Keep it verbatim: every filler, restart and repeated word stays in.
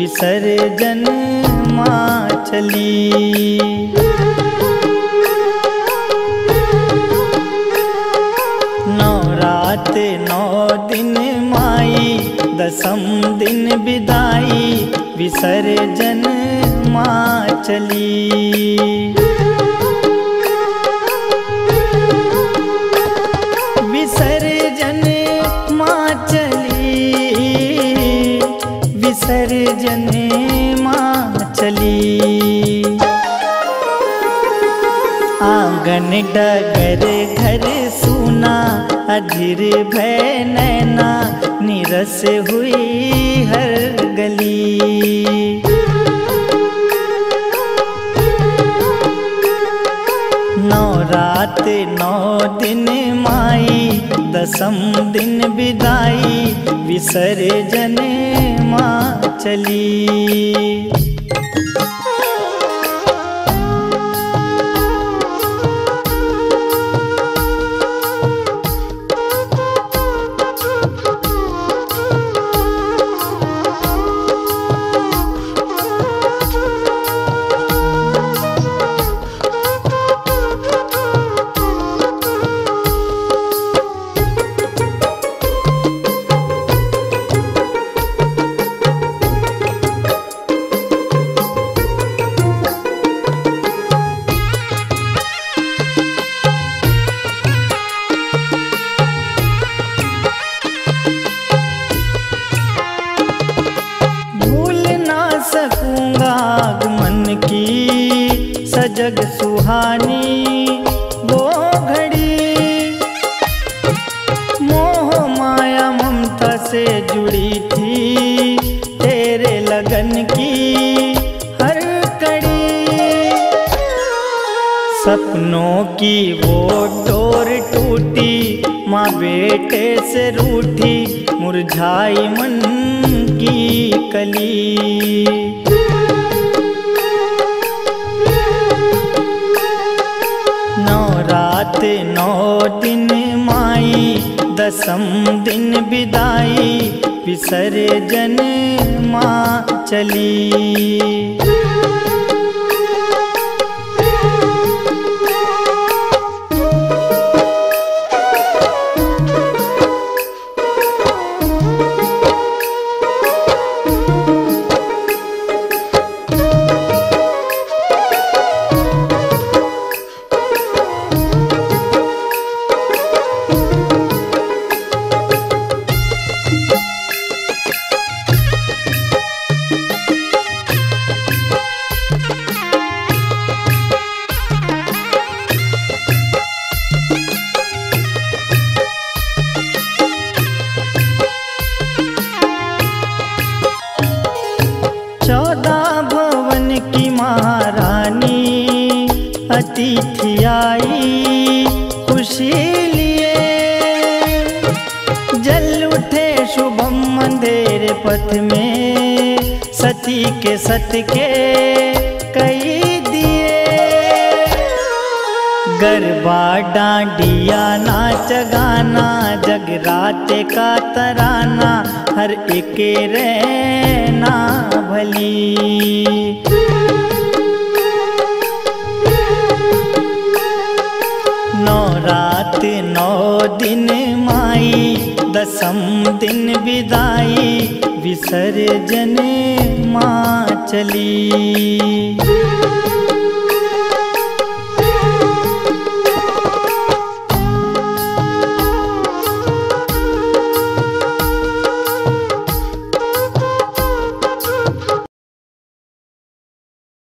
विसर्जन माँ चली। नौ रात नौ दिन माई दसम दिन विदाई विसर्जन माँ चली। विसर्जन माँ चली, विसर्जन माँ चली। आंगन डगर घर सूना अधीर भय नैना निरस हुई हर गली। नौ रात नौ दिन माई दसम दिन विदाई विसर्जन माँ चली। सकूंगा आगमन की सजग सुहानी वो घड़ी। मोह माया ममता से जुड़ी थी तेरे लगन की हर कड़ी। सपनों की वो डोर टूटी माँ बेटे से रूठी मुरझाई मन की कली। नौ रात नौ दिन माई दसम दिन विदाई विसर्जन माँ चली। चौदह भवन की महारानी अतिथि आई खुशी लिए। जल उठे शुभम अंधेरे पथ में सती के सत के कई दिए। गरबा डांडिया नाच गाना जगराते का तराना हर एक रहना भली। नौ रात नौ दिन माई दसम दिन विदाई विसर्जन माँ चली।